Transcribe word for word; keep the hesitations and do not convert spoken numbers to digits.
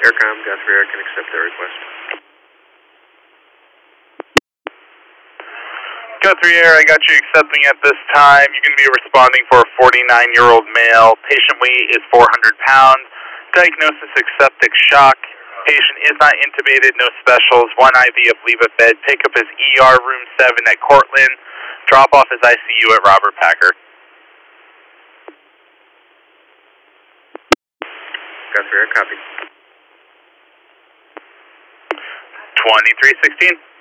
Aircom, Guthrie Air can accept their request. Guthrie Air, I got you accepting at this time. You're going to be responding for a forty-nine-year-old male. Patient weight is four hundred pounds. Diagnosis, septic shock. Patient is not intubated, no specials. One I V of Levophed. Pick up is E R room seven at Cortland. Drop off is I C U at Robert Packer. Guthrie Air, copy. twenty-three sixteen.